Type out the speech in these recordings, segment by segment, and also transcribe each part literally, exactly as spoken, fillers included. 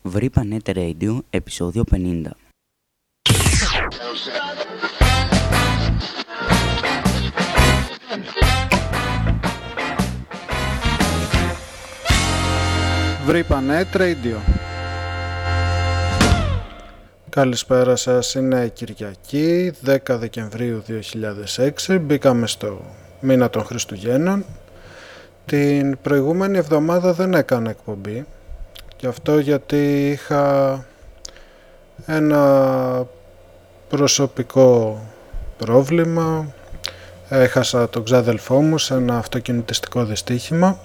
Βρήπανε Radio, επεισόδιο πενήντα. Βρήπανε Radio. Καλησπέρα σας, είναι Κυριακή, δέκα Δεκεμβρίου δύο χιλιάδες έξι. Μπήκαμε στο μήνα των Χριστουγέννων. Την προηγούμενη εβδομάδα δεν έκανα εκπομπή. Και αυτό γιατί είχα ένα προσωπικό πρόβλημα. Έχασα τον ξάδελφό μου σε ένα αυτοκινητιστικό δυστύχημα.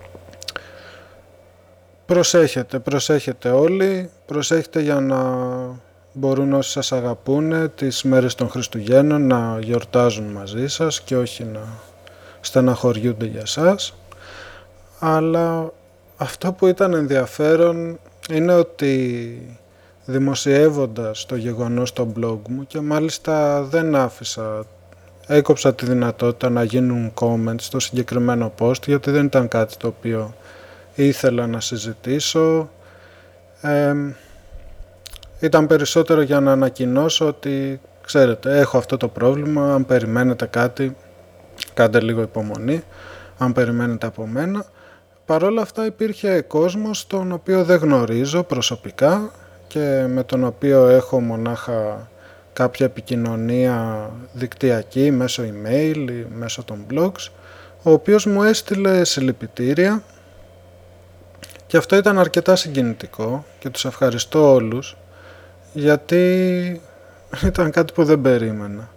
Προσέχετε, προσέχετε όλοι. Προσέχετε για να μπορούν όσοι σας αγαπούνε τις μέρες των Χριστουγέννων να γιορτάζουν μαζί σας και όχι να στεναχωριούνται για σας. Αλλά αυτό που ήταν ενδιαφέρον είναι ότι δημοσιεύοντας το γεγονός στο blog μου και μάλιστα δεν άφησα, έκοψα τη δυνατότητα να γίνουν comments στο συγκεκριμένο post γιατί δεν ήταν κάτι το οποίο ήθελα να συζητήσω. Ε, ήταν περισσότερο για να ανακοινώσω ότι ξέρετε έχω αυτό το πρόβλημα, αν περιμένετε κάτι κάντε λίγο υπομονή, αν περιμένετε από μένα. Παρ' όλα αυτά υπήρχε κόσμος τον οποίο δεν γνωρίζω προσωπικά και με τον οποίο έχω μονάχα κάποια επικοινωνία δικτυακή μέσω email ή μέσω των blogs, ο οποίος μου έστειλε συλληπιτήρια και αυτό ήταν αρκετά συγκινητικό και τους ευχαριστώ όλους γιατί ήταν κάτι που δεν περίμενα.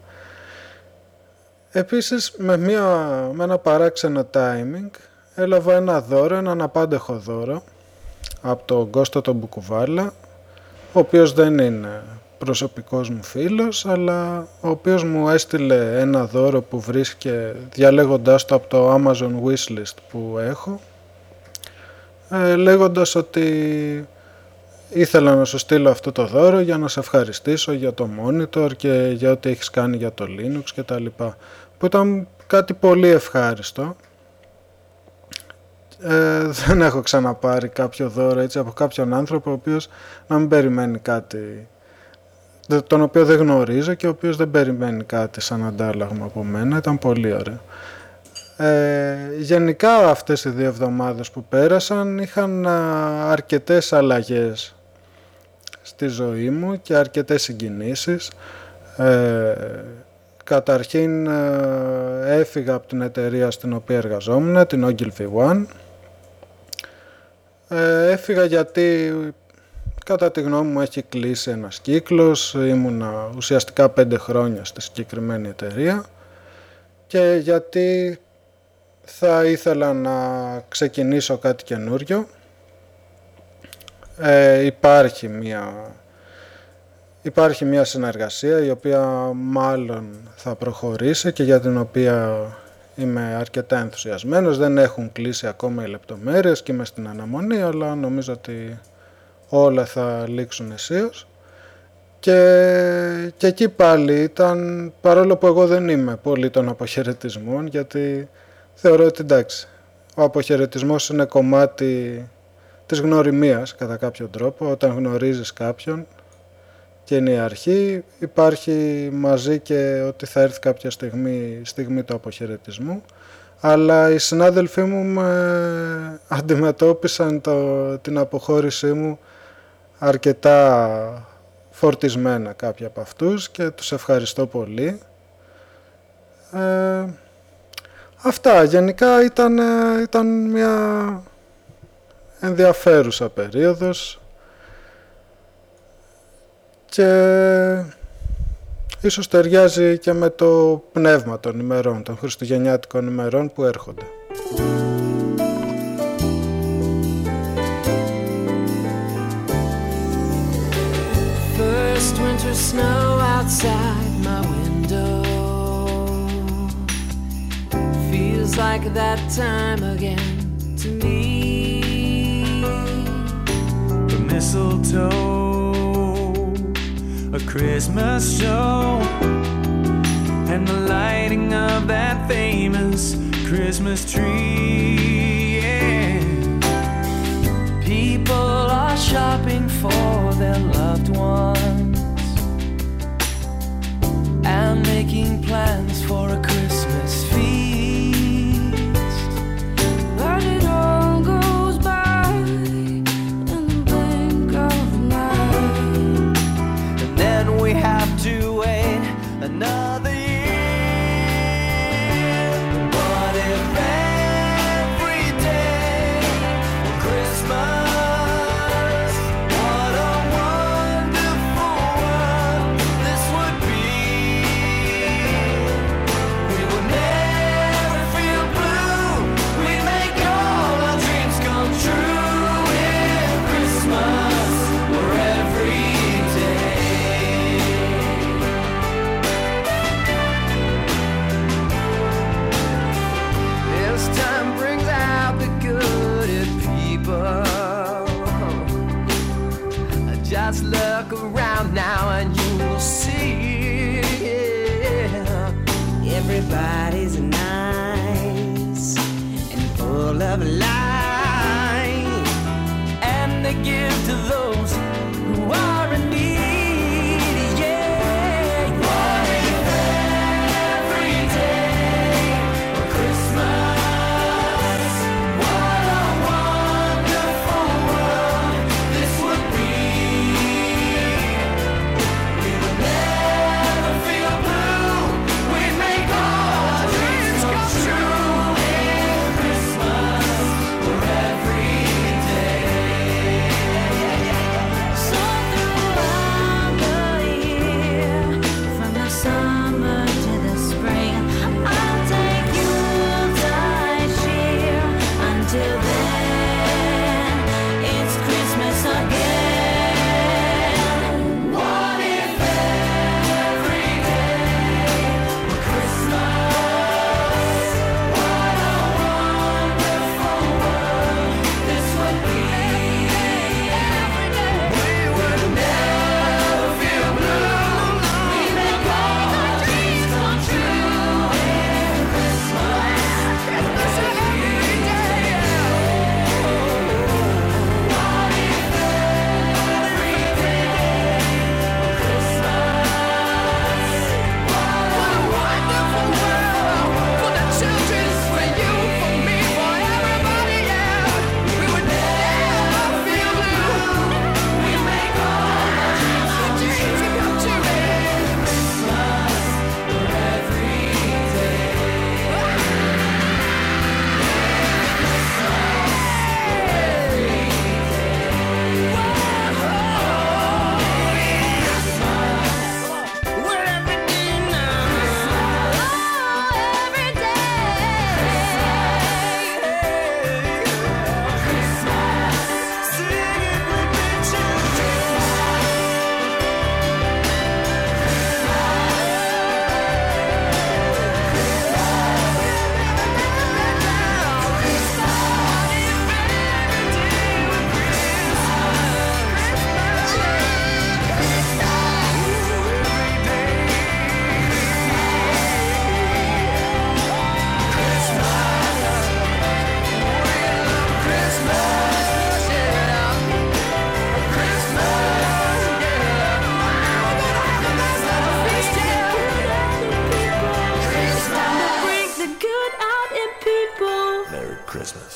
Επίσης με, μια, με ένα παράξενο timing έλαβα ένα δώρο, έναν απάντεχο δώρο από τον Κώστα τον Μπουκουβάλα, ο οποίος δεν είναι προσωπικός μου φίλος, αλλά ο οποίος μου έστειλε ένα δώρο που βρίσκε διαλέγοντάς το από το Amazon Wishlist που έχω, ε, λέγοντας ότι ήθελα να σου στείλω αυτό το δώρο για να σε ευχαριστήσω για το monitor και για ό,τι έχεις κάνει για το Linux και τα λοιπά, που ήταν κάτι πολύ ευχάριστο. Ε, δεν έχω ξαναπάρει κάποιο δώρο έτσι από κάποιον άνθρωπο ο οποίος να μην περιμένει κάτι, τον οποίο δεν γνωρίζω και ο οποίος δεν περιμένει κάτι σαν αντάλλαγμα από μένα. Ήταν πολύ ωραίο. Ε, γενικά αυτές οι δύο εβδομάδες που πέρασαν είχαν α, αρκετές αλλαγές στη ζωή μου και αρκετές συγκινήσεις. Ε, καταρχήν ε, έφυγα από την εταιρεία στην οποία εργαζόμουν, την Ogilvy One. Ε, έφυγα γιατί κατά τη γνώμη μου έχει κλείσει ένας κύκλος, ήμουνα ουσιαστικά πέντε χρόνια στη συγκεκριμένη εταιρεία και γιατί θα ήθελα να ξεκινήσω κάτι καινούριο. Ε, υπάρχει μια, υπάρχει μια συνεργασία η οποία μάλλον θα προχωρήσει και για την οποία είμαι αρκετά ενθουσιασμένος. Δεν έχουν κλείσει ακόμα οι λεπτομέρειες και είμαι στην αναμονή, αλλά νομίζω ότι όλα θα λήξουν αισίως. Και, και εκεί πάλι ήταν, παρόλο που εγώ δεν είμαι πολύ των αποχαιρετισμών, γιατί θεωρώ ότι εντάξει, ο αποχαιρετισμός είναι κομμάτι της γνωριμίας κατά κάποιο τρόπο. Όταν γνωρίζεις κάποιον και είναι η αρχή, υπάρχει μαζί και ότι θα έρθει κάποια στιγμή, στιγμή του αποχαιρετισμού. Αλλά οι συνάδελφοί μου με αντιμετώπισαν το, την αποχώρησή μου αρκετά φορτισμένα κάποια από αυτούς και τους ευχαριστώ πολύ. Ε, αυτά, γενικά ήταν, ήταν μια ενδιαφέρουσα περίοδος και ίσως ταιριάζει και με το πνεύμα των ημερών, των χριστουγεννιάτικων ημερών που έρχονται. First winter snow outside my window feels like that time again to me. The mistletoe, a Christmas show, and the lighting of that famous Christmas tree. Yeah. People are shopping for Just look around now and you will see everybody's nice and full of life, and they give to those who are in need. Yeah, what if every day for Christmas? What a wonderful world this would be. We would never feel blue. We'd make all our dreams come true. In Christmas for every day. So throughout the year, from the summer to the spring, I'll take you Yuletide cheer. Until then, it's Christmas again. What if every day were Christmas? What a wonderful world this would be. We would never feel blue. We make all our dreams come true. In Christmas, Christmas every day. What if every day were Christmas? What a wonderful world for the children, for you, for me, for everybody, yeah. We would never feel blue. We make all our dreams come true. Christmas for every day. Bring the good out in people. Merry Christmas.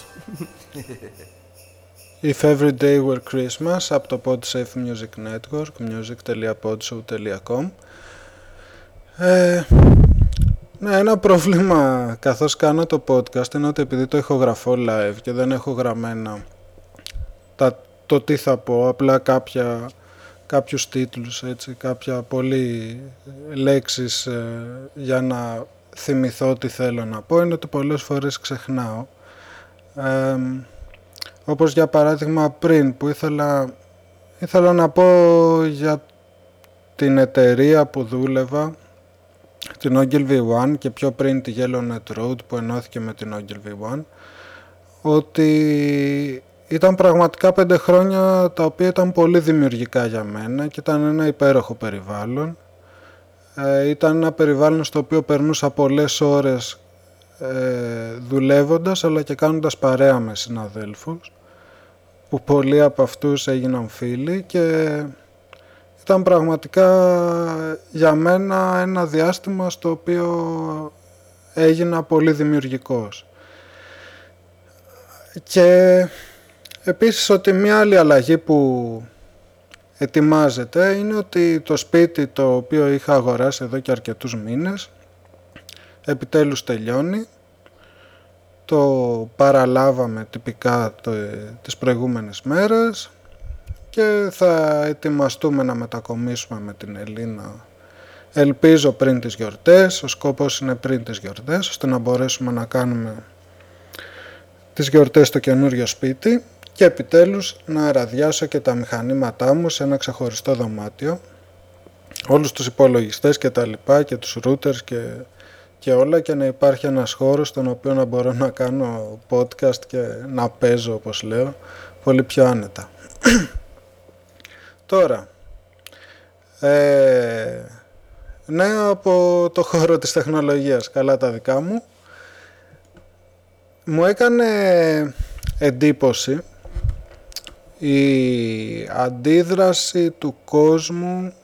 If Every Day Were Christmas από το PodSafe Music Network, music dot podshow dot com. Ε, ναι, ένα πρόβλημα καθώς κάνω το podcast είναι ότι επειδή το ηχογραφώ live και δεν έχω γραμμένα τα, το τι θα πω, απλά κάποια, κάποιους τίτλους, έτσι, κάποια πολύ λέξεις ε, για να θυμηθώ τι θέλω να πω, είναι ότι πολλές φορές ξεχνάω. Ε, όπως για παράδειγμα πριν που ήθελα, ήθελα να πω για την εταιρεία που δούλευα, την Ogilvy One, και πιο πριν τη YellowNet Road που ενώθηκε με την Ogilvy One, ότι ήταν πραγματικά πέντε χρόνια τα οποία ήταν πολύ δημιουργικά για μένα και ήταν ένα υπέροχο περιβάλλον. Ε, ήταν ένα περιβάλλον στο οποίο περνούσα πολλές ώρες ε, δουλεύοντας αλλά και κάνοντας παρέα με συναδέλφους, που πολλοί από αυτούς έγιναν φίλοι, και ήταν πραγματικά για μένα ένα διάστημα στο οποίο έγινα πολύ δημιουργικός. Και επίσης ότι μια άλλη αλλαγή που ετοιμάζεται είναι ότι το σπίτι το οποίο είχα αγοράσει εδώ και αρκετούς μήνες επιτέλους τελειώνει. Το παραλάβαμε τυπικά το, τις προηγούμενες μέρες και θα ετοιμαστούμε να μετακομίσουμε με την Ελίνα, ελπίζω πριν τις γιορτές. Ο σκοπός είναι πριν τις γιορτές, ώστε να μπορέσουμε να κάνουμε τις γιορτές στο καινούριο σπίτι και επιτέλους να ραδιάσω και τα μηχανήματά μου σε ένα ξεχωριστό δωμάτιο, όλους τους υπολογιστές και τα λοιπά και τους routers και, και όλα, και να υπάρχει ένας χώρος στον οποίο να μπορώ να κάνω podcast και να παίζω, όπως λέω, πολύ πιο άνετα. Τώρα, ε, ναι, από το χώρο της τεχνολογίας, καλά τα δικά μου. Μου έκανε εντύπωση η αντίδραση του κόσμου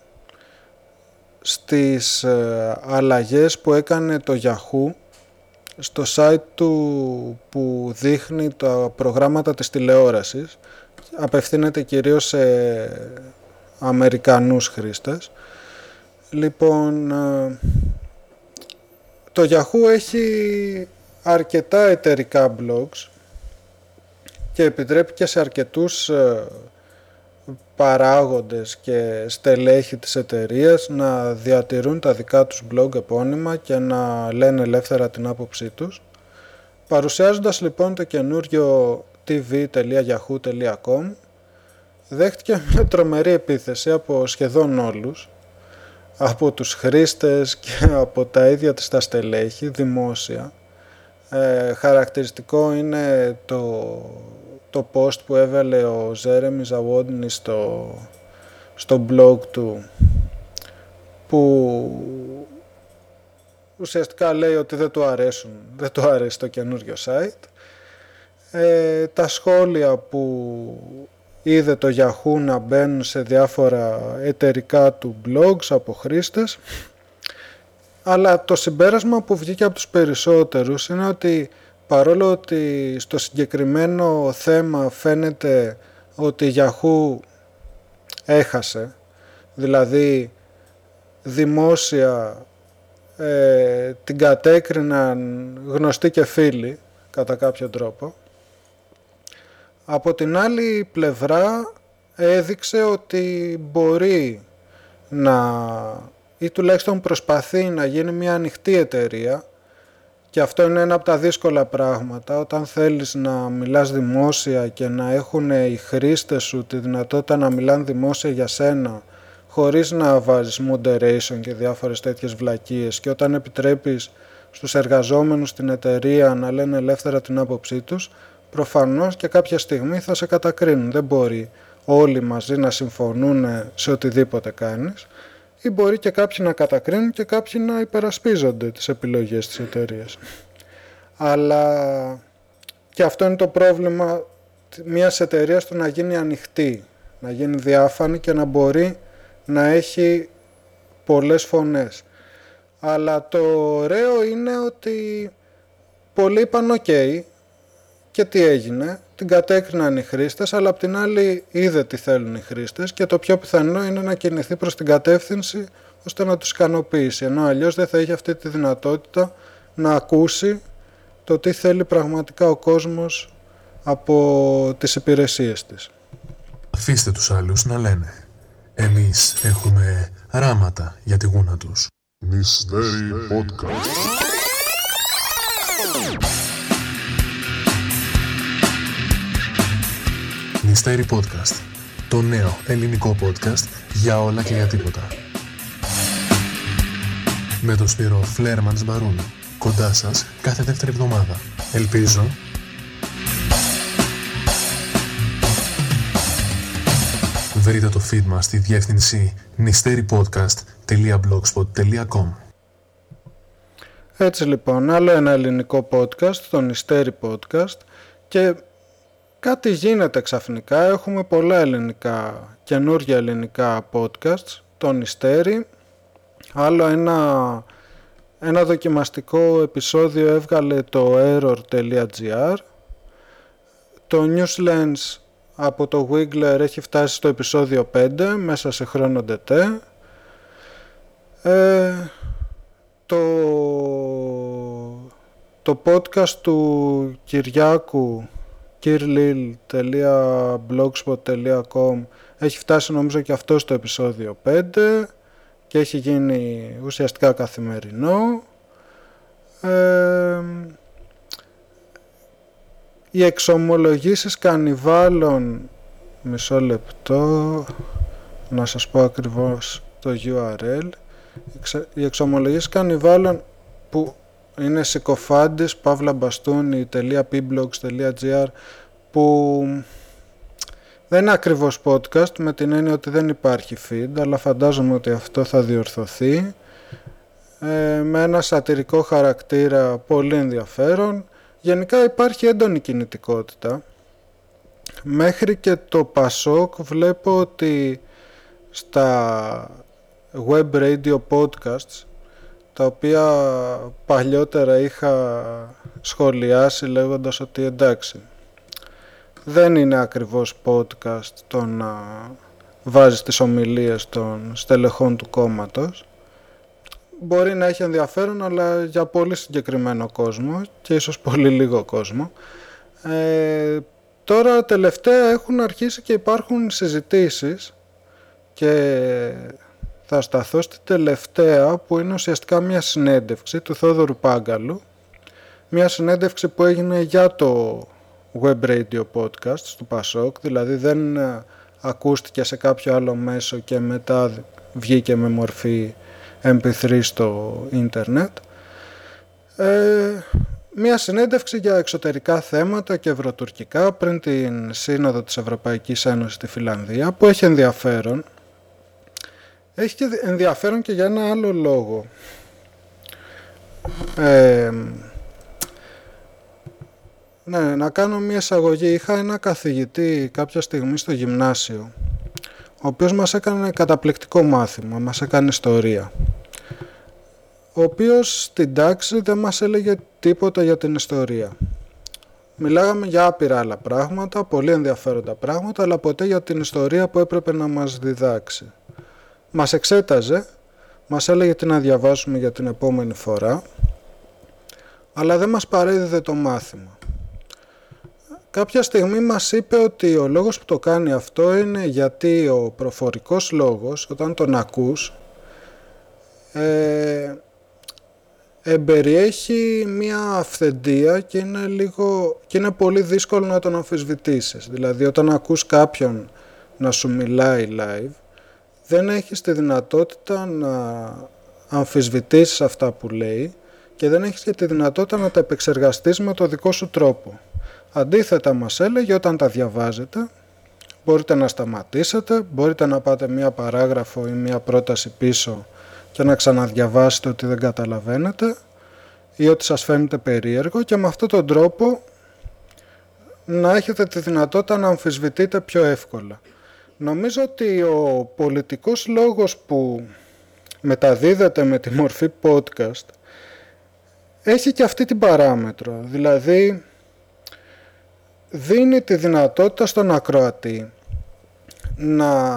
στις ε, αλλαγές που έκανε το Yahoo στο site του που δείχνει τα προγράμματα της τηλεόρασης. Απευθύνεται κυρίως σε Αμερικανούς χρήστες. Λοιπόν, ε, το Yahoo έχει αρκετά εταιρικά blogs και επιτρέπει και σε αρκετούς ε, παράγοντες και στελέχη της εταιρείας να διατηρούν τα δικά τους blog επώνυμα και να λένε ελεύθερα την άποψή τους. Παρουσιάζοντας λοιπόν το καινούριο τι βι τελεία yahoo τελεία com, δέχτηκε μια τρομερή επίθεση από σχεδόν όλους, από τους χρήστες και από τα ίδια της τα στελέχη, δημόσια. Ε, χαρακτηριστικό είναι το, το post που έβαλε ο Ζέρεμι Ζαουόντνη στο, στο blog του, που ουσιαστικά λέει ότι δεν του αρέσουν, δεν του αρέσει το καινούριο site. Ε, τα σχόλια που είδε το Yahoo να μπαίνουν σε διάφορα εταιρικά του blogs από χρήστες, αλλά το συμπέρασμα που βγήκε από τους περισσότερους είναι ότι παρόλο ότι στο συγκεκριμένο θέμα φαίνεται ότι η Yahoo έχασε, δηλαδή δημόσια ε, την κατέκριναν γνωστοί και φίλοι κατά κάποιο τρόπο, από την άλλη πλευρά έδειξε ότι μπορεί να, ή τουλάχιστον προσπαθεί να γίνει μια ανοιχτή εταιρεία, και αυτό είναι ένα από τα δύσκολα πράγματα όταν θέλεις να μιλάς δημόσια και να έχουν οι χρήστες σου τη δυνατότητα να μιλάνε δημόσια για σένα χωρίς να βάζεις moderation και διάφορες τέτοιες βλακίες, και όταν επιτρέπεις στους εργαζόμενους στην εταιρεία να λένε ελεύθερα την άποψή τους, προφανώς και κάποια στιγμή θα σε κατακρίνουν. Δεν μπορεί όλοι μαζί να συμφωνούν σε οτιδήποτε κάνεις, ή μπορεί και κάποιοι να κατακρίνουν και κάποιοι να υπερασπίζονται τις επιλογές της εταιρείας. Αλλά και αυτό είναι το πρόβλημα μιας εταιρείας, του να γίνει ανοιχτή, να γίνει διάφανη και να μπορεί να έχει πολλές φωνές. Αλλά το ωραίο είναι ότι πολλοί είπαν ok, και τι έγινε, την κατέκριναν οι χρήστες, αλλά απ' την άλλη είδε τι θέλουν οι χρήστες και το πιο πιθανό είναι να κινηθεί προς την κατεύθυνση ώστε να τους ικανοποιήσει, ενώ αλλιώς δεν θα είχε αυτή τη δυνατότητα να ακούσει το τι θέλει πραγματικά ο κόσμος από τις υπηρεσίες της. Αφήστε τους άλλους να λένε. Εμείς έχουμε ράματα για τη γούνα τους. Νηστέρι Podcast. Νηστέρι Podcast. Το νέο ελληνικό podcast για όλα και για τίποτα. Με τον Σπύρο Φλέρμανς Μπαρούνι. Κοντά σας κάθε δεύτερη εβδομάδα. Ελπίζω βρείτε το feed μας στη διεύθυνση νηστέρι podcast τελεία blogspot τελεία com. Έτσι λοιπόν, άλλο ένα ελληνικό podcast, το Νηστέρι Podcast, και κάτι γίνεται ξαφνικά. Έχουμε πολλά ελληνικά, καινούργια ελληνικά podcasts, το Νηστέρι. Άλλο ένα, ένα δοκιμαστικό επεισόδιο έβγαλε το error τελεία gr. Το Newslens από το Wiggler έχει φτάσει στο επεισόδιο πέντε μέσα σε χρόνο ντετέ. Ε, το, το podcast του Κυριάκου κυρλιλ τελεία blogspot τελεία com έχει φτάσει νομίζω και αυτό στο επεισόδιο πέντε και έχει γίνει ουσιαστικά καθημερινό. Ε, οι εξομολογήσεις κανιβάλων, μισό λεπτό να σας πω ακριβώς το γιου αρ ελ, οι εξομολογήσεις κανιβάλων που είναι συκοφάντης παύλα μπαστούνι τελεία πι μπλογς τελεία τζι αρ, που Δεν είναι ακριβώς podcast με την έννοια ότι δεν υπάρχει feed, αλλά φαντάζομαι ότι αυτό θα διορθωθεί ε, με ένα σατυρικό χαρακτήρα πολύ ενδιαφέρον. Γενικά υπάρχει έντονη κινητικότητα. Μέχρι και το Πασόκ βλέπω ότι στα web radio podcasts, τα οποία παλιότερα είχα σχολιάσει λέγοντας ότι εντάξει, δεν είναι ακριβώς podcast το να βάζεις τις ομιλίες των στελεχών του κόμματος. Μπορεί να έχει ενδιαφέρον, αλλά για πολύ συγκεκριμένο κόσμο και ίσως πολύ λίγο κόσμο. Ε, τώρα τελευταία έχουν αρχίσει και υπάρχουν συζητήσεις και θα σταθώ στη τελευταία, που είναι ουσιαστικά μια συνέντευξη του Θόδωρου Πάγκαλου. Μια συνέντευξη που έγινε για το web radio podcast του Πασόκ, δηλαδή δεν ακούστηκε σε κάποιο άλλο μέσο και μετά βγήκε με μορφή εμ πι θρι στο ίντερνετ. Ε, μια συνέντευξη για εξωτερικά θέματα και ευρωτουρκικά πριν την Σύνοδο της Ευρωπαϊκής Ένωσης στη Φιλανδία, που έχει ενδιαφέρον. Έχει και ενδιαφέρον και για ένα άλλο λόγο. Ε, ναι, να κάνω μια εισαγωγή. Είχα ένα καθηγητή κάποια στιγμή στο γυμνάσιο, ο οποίος μας έκανε καταπληκτικό μάθημα, μας έκανε ιστορία. Ο οποίος στην τάξη δεν μας έλεγε τίποτα για την ιστορία. Μιλάγαμε για άπειρα άλλα πράγματα, πολύ ενδιαφέροντα πράγματα, αλλά ποτέ για την ιστορία που έπρεπε να μας διδάξει. Μας εξέταζε, μας έλεγε τι να διαβάσουμε για την επόμενη φορά, αλλά δεν μας παρέδιδε το μάθημα. Κάποια στιγμή μας είπε ότι ο λόγος που το κάνει αυτό είναι γιατί ο προφορικός λόγος, όταν τον ακούς, ε, εμπεριέχει μία αυθεντία και είναι, λίγο, και είναι πολύ δύσκολο να τον αμφισβητήσεις. Δηλαδή όταν ακούς κάποιον να σου μιλάει live, δεν έχεις τη δυνατότητα να αμφισβητήσεις αυτά που λέει και δεν έχεις και τη δυνατότητα να τα επεξεργαστείς με το δικό σου τρόπο. Αντίθετα μας έλεγε, όταν τα διαβάζετε μπορείτε να σταματήσετε, μπορείτε να πάτε μία παράγραφο ή μία πρόταση πίσω και να ξαναδιαβάσετε ότι δεν καταλαβαίνετε ή ότι σας φαίνεται περίεργο, και με αυτόν τον τρόπο να έχετε τη δυνατότητα να αμφισβητείτε πιο εύκολα. Νομίζω ότι ο πολιτικός λόγος που μεταδίδεται με τη μορφή podcast έχει και αυτή την παράμετρο, δηλαδή δίνει τη δυνατότητα στον ακροατή να,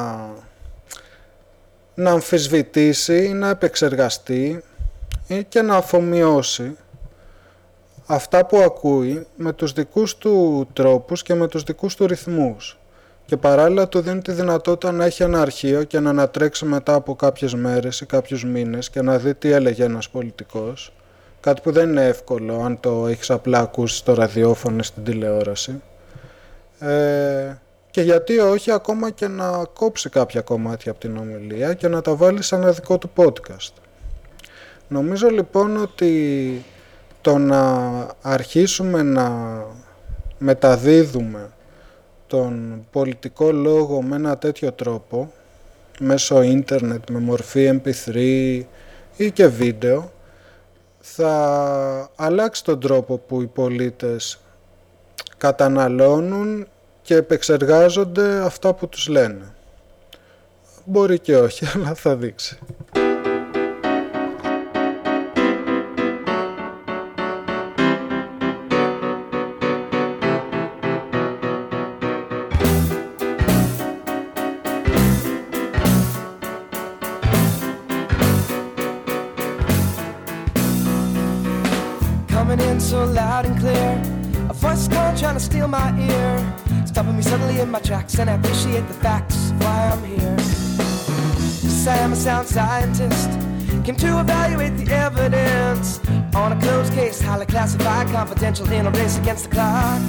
να αμφισβητήσει ή να επεξεργαστεί ή και να αφομοιώσει αυτά που ακούει με τους δικούς του τρόπους και με τους δικούς του ρυθμούς. Και παράλληλα του δίνει τη δυνατότητα να έχει ένα αρχείο και να ανατρέξει μετά από κάποιες μέρες ή κάποιους μήνες και να δει τι έλεγε ένας πολιτικός. Κάτι που δεν είναι εύκολο αν το έχεις απλά ακούσει στο ραδιόφωνο ή στην τηλεόραση. Ε, και γιατί όχι ακόμα και να κόψει κάποια κομμάτια από την ομιλία και να τα βάλει σε ένα δικό του podcast. Νομίζω λοιπόν ότι το να αρχίσουμε να μεταδίδουμε τον πολιτικό λόγο με ένα τέτοιο τρόπο, μέσω ίντερνετ, με μορφή εμ πι θρι ή και βίντεο, θα αλλάξει τον τρόπο που οι πολίτες καταναλώνουν και επεξεργάζονται αυτά που τους λένε. Μπορεί και όχι, αλλά θα δείξει. So loud and clear, a voice call trying to steal my ear, stopping me suddenly in my tracks, and I appreciate the facts of why I'm here. Yes, I am a sound scientist, came to evaluate the evidence on a closed case, highly classified, confidential, in a race against the clock.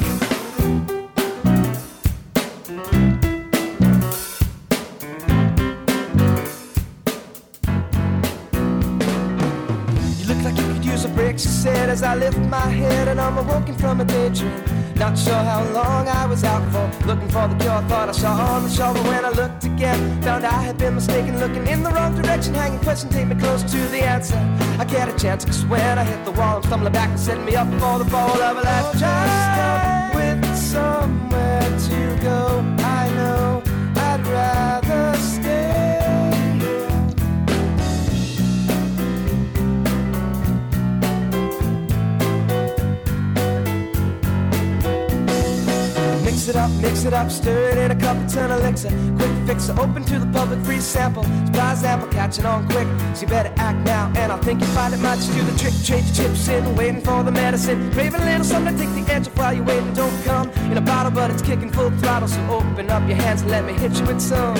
She said as I lift my head and I'm awoken from a daydream. Not sure how long I was out for, looking for the cure I thought I saw on the shore. But when I looked again, found I had been mistaken, looking in the wrong direction. Hanging question, take me close to the answer. I get a chance, cause when I hit the wall, I'm stumbling back and setting me up for the fall of a lifetime. With somewhere to go, I know I'd rather stay. Mix it up, mix it up, stir it in a cup of turn elixir. Quick fixer, open to the public, free sample. Surprise apple, catching on quick. So you better act now, and I think you find it might just do the trick. Trade your chips in, waiting for the medicine. Craving a little something to take the edge off while you're waiting. Don't come in a bottle, but it's kicking full throttle. So open up your hands and let me hit you with some.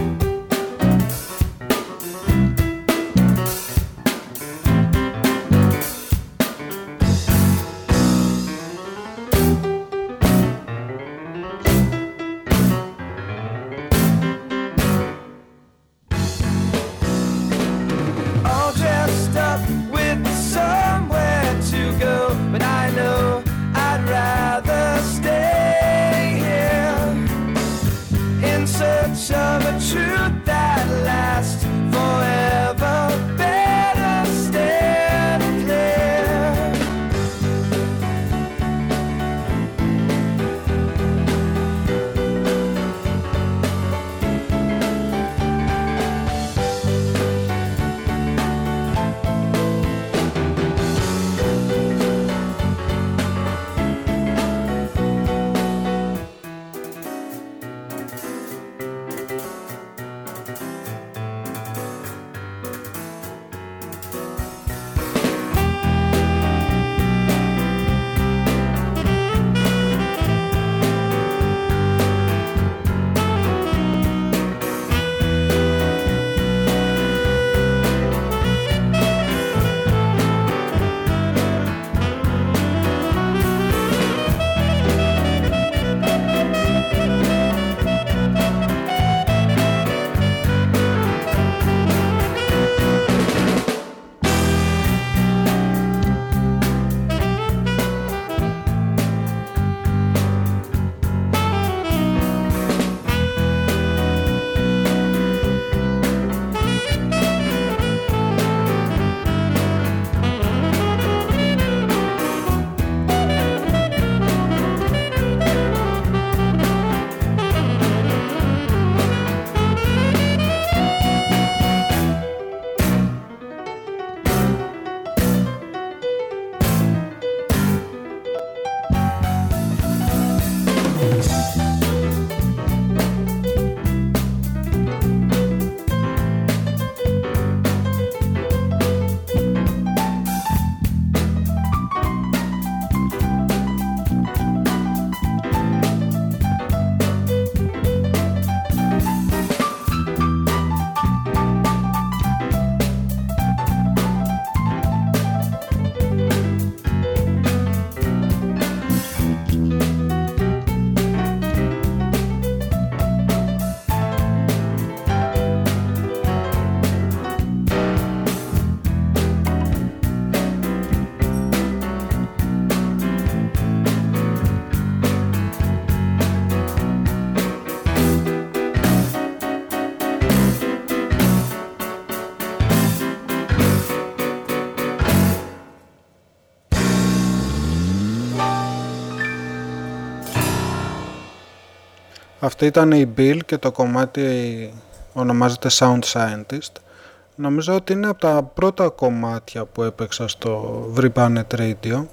Αυτή ήταν η Bill και το κομμάτι ονομάζεται Sound Scientist. Νομίζω ότι είναι από τα πρώτα κομμάτια που έπαιξα στο Vripanet Radio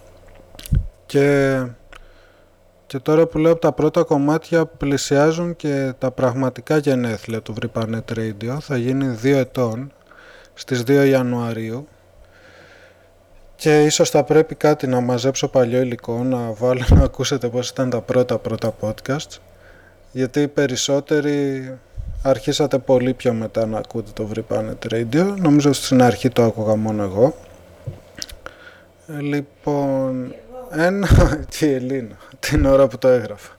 και, και τώρα που λέω από τα πρώτα κομμάτια πλησιάζουν και τα πραγματικά γενέθλια του Vripanet Radio. Θα γίνει δύο ετών στις δύο Ιανουαρίου και ίσως θα πρέπει κάτι να μαζέψω παλιό υλικό, να βάλω να ακούσετε πώς ήταν τα πρώτα πρώτα podcasts, γιατί οι περισσότεροι αρχίσατε πολύ πιο μετά να ακούτε το Vripanet Radio. Νομίζω στην αρχή το άκουγα μόνο εγώ. Ε, λοιπόν, ένα... και η Ελίνα, την ώρα που το έγραφα.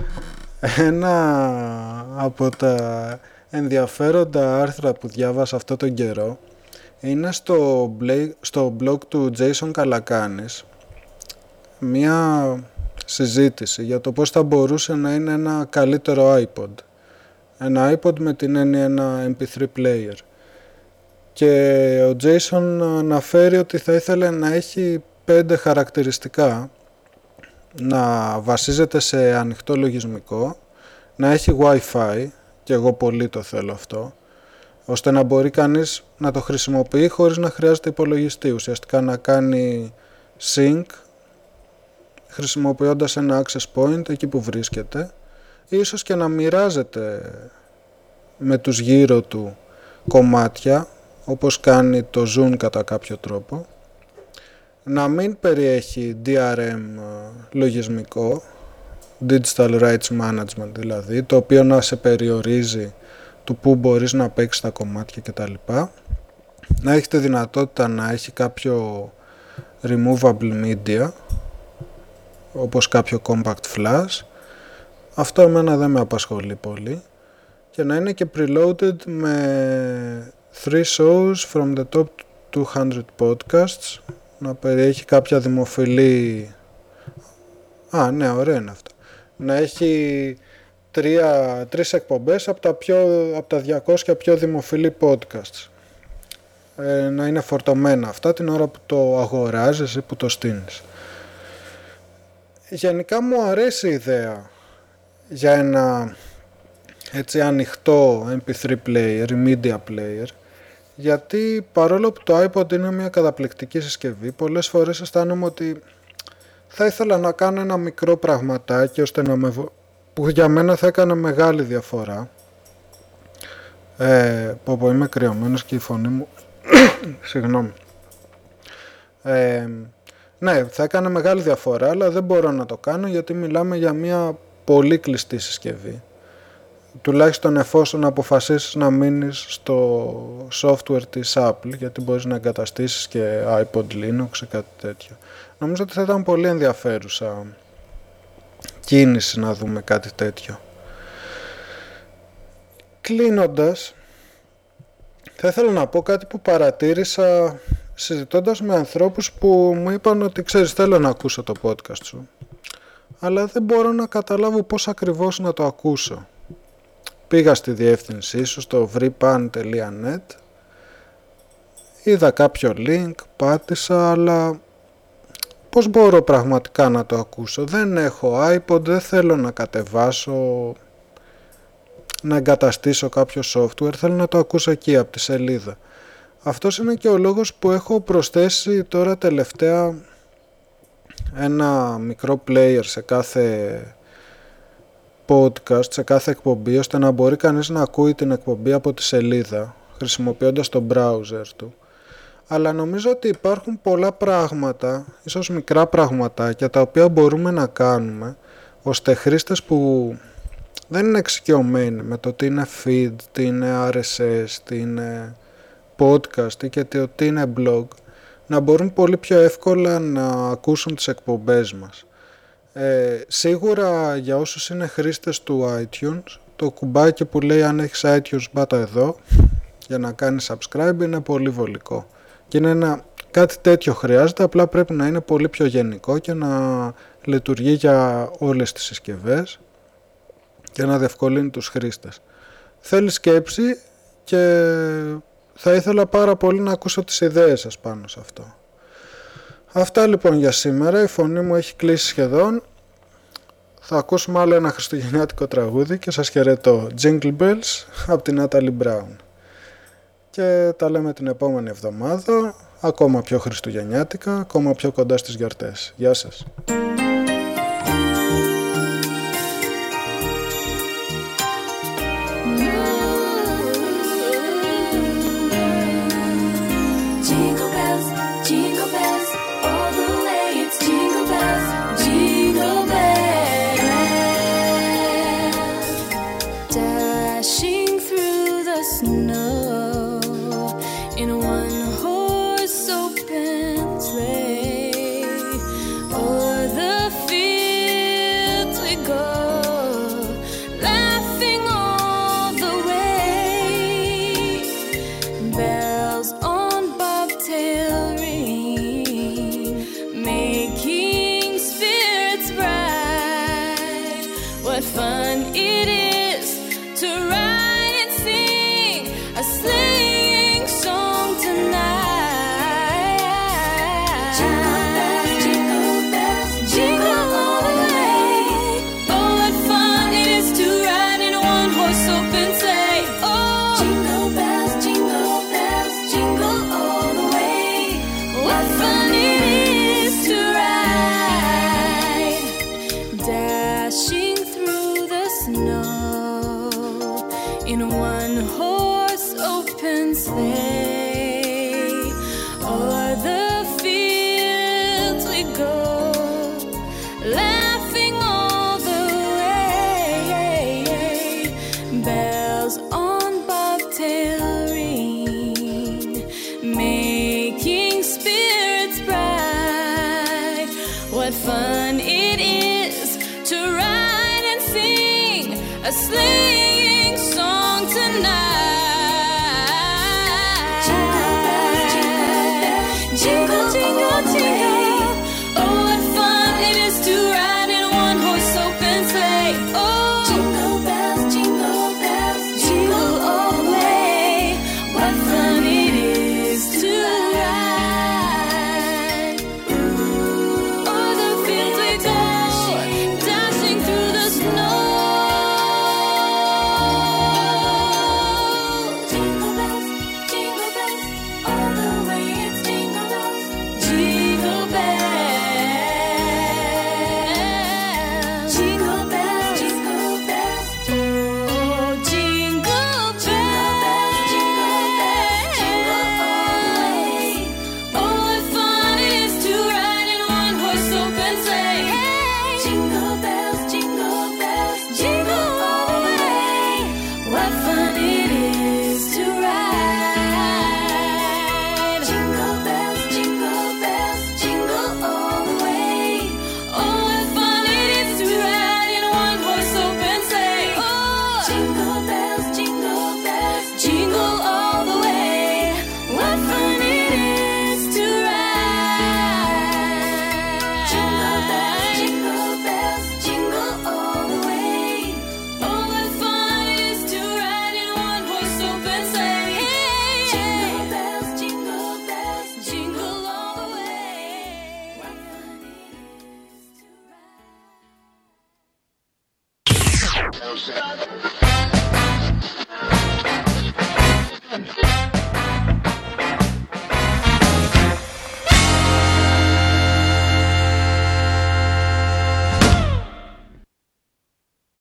Ένα από τα ενδιαφέροντα άρθρα που διάβασα αυτό τον καιρό είναι στο, στο blog του Jason Calacanis, μια συζήτηση για το πώς θα μπορούσε να είναι ένα καλύτερο iPod. Ένα iPod με την έννοια ένα εμ πι θρι player. Και ο Jason αναφέρει ότι θα ήθελε να έχει πέντε χαρακτηριστικά, να βασίζεται σε ανοιχτό λογισμικό, να έχει Wi-Fi, και εγώ πολύ το θέλω αυτό, ώστε να μπορεί κανείς να το χρησιμοποιεί χωρίς να χρειάζεται υπολογιστή, ουσιαστικά να κάνει sync χρησιμοποιώντας ένα access point εκεί που βρίσκεται, ίσως και να μοιράζεται με τους γύρω του κομμάτια, όπως κάνει το Zoom κατά κάποιο τρόπο, να μην περιέχει ντι αρ εμ λογισμικό, Digital Rights Management δηλαδή, το οποίο να σε περιορίζει του που μπορείς να παίξεις τα κομμάτια κτλ. Να έχει τη δυνατότητα να έχει κάποιο removable media, όπως κάποιο compact flash. Αυτό εμένα δεν με απασχολεί πολύ. Και να είναι και preloaded με three shows from the top two hundred podcasts, να περιέχει κάποια δημοφιλή... Α, ναι, ωραία είναι αυτό. Να έχει τρία, τρεις εκπομπές από τα, πιο, από τα διακόσια πιο δημοφιλή podcasts. Ε, να είναι φορτωμένα αυτά την ώρα που το αγοράζεις ή που το στείνεις. Γενικά μου αρέσει η ιδέα για ένα έτσι ανοιχτό εμ πι θρι player ή media player, γιατί παρόλο που το iPod είναι μια καταπληκτική συσκευή, πολλές φορές αισθάνομαι ότι θα ήθελα να κάνω ένα μικρό πραγματάκι ώστε να με... που για μένα θα έκανε μεγάλη διαφορά. Ε, πω πω είμαι κρυωμένος και η φωνή μου συγγνώμη. Ε, ναι, θα έκανε μεγάλη διαφορά, αλλά δεν μπορώ να το κάνω γιατί μιλάμε για μια πολύ κλειστή συσκευή. Τουλάχιστον εφόσον αποφασίσεις να μείνεις στο software της Apple, γιατί μπορείς να εγκαταστήσεις και iPod Linux ή κάτι τέτοιο. Νομίζω ότι θα ήταν πολύ ενδιαφέρουσα κίνηση να δούμε κάτι τέτοιο. Κλείνοντας, θα ήθελα να πω κάτι που παρατήρησα συζητώντας με ανθρώπους που μου είπαν ότι ξέρεις, θέλω να ακούσω το podcast σου, αλλά δεν μπορώ να καταλάβω πώς ακριβώς να το ακούσω. Πήγα στη διεύθυνσή σου στο vripan τελεία net, είδα κάποιο link, πάτησα, αλλά πώς μπορώ πραγματικά να το ακούσω? Δεν έχω iPod, δεν θέλω να κατεβάσω, να εγκαταστήσω κάποιο software, θέλω να το ακούσω εκεί από τη σελίδα. Αυτός είναι και ο λόγος που έχω προσθέσει τώρα τελευταία ένα μικρό player σε κάθε podcast, σε κάθε εκπομπή, ώστε να μπορεί κανείς να ακούει την εκπομπή από τη σελίδα χρησιμοποιώντας το browser του. Αλλά νομίζω ότι υπάρχουν πολλά πράγματα, ίσως μικρά πραγματάκια, τα οποία μπορούμε να κάνουμε ώστε χρήστες που δεν είναι εξοικειωμένοι με το τι είναι feed, τι είναι αρ ες ες, τι είναι podcast και τι είναι blog, να μπορούν πολύ πιο εύκολα να ακούσουν τις εκπομπές μας. Ε, σίγουρα για όσους είναι χρήστες του iTunes, το κουμπάκι που λέει αν έχεις iTunes μπάτα εδώ για να κάνεις subscribe είναι πολύ βολικό. Και είναι ένα, κάτι τέτοιο χρειάζεται, απλά πρέπει να είναι πολύ πιο γενικό και να λειτουργεί για όλες τις συσκευές και να διευκολύνει τους χρήστες. Θέλει σκέψη και θα ήθελα πάρα πολύ να ακούσω τις ιδέες σας πάνω σε αυτό. Αυτά λοιπόν για σήμερα, η φωνή μου έχει κλείσει σχεδόν. Θα ακούσουμε άλλο ένα χριστουγεννιάτικο τραγούδι και σας χαιρετώ. Jingle Bells από την Natalie Brown. Και τα λέμε την επόμενη εβδομάδα, ακόμα πιο χριστουγεννιάτικα, ακόμα πιο κοντά στις γιορτές. Γεια σας. Jingle bells, jingle bells, all the way it's jingle bells, jingle bells. Dashing through the snow in a one-horse open sleigh, o'er the fun it is to ride and sing a sleighing song tonight. Jingle bells, jingle bells, jingle all the way. Oh, what fun it is to ride in a one-horse open sleigh. Oh, jingle bells, jingle bells, jingle all the way. What fun it is to ride, dashing through the snow in a one-horse open sleigh. O'er the fields we go, laughing all the way. Bells on bobtail ring, making spirits bright. What fun it is to ride and sing a sleighing song tonight. Jingle bells, jingle bells, jingle, jingle, jingle. Oh, what fun it is to ride in a one-horse open sleigh. Oh, jingle bells, jingle bells, jingle all the way. What fun it is to ride. O'er the fields we go, dashing through the snow. Jingle bells, jingle bells, all the way it's jingle bells, jingle bells, jingle bells, jingle bells, oh, jingle bells, jingle bells, jingle all the way. Oh, what fun it is to ride in a one-horse open sleigh. Jingle bells, jingle bells, jingle all the way. What fun it is to ride. Jingle bells, jingle bells, jingle all the way. Oh, what fun it is to ride in a one-horse open sleigh. Oh, jingle bells, jingle bells, jingle all the way. What fun it is to ride. Jingle bells, jingle bells, jingle all the way. Oh, what fun it is to ride in a one-horse open sleigh. Jingle bells, jingle bells, jingle all the way. What fun it is to ride.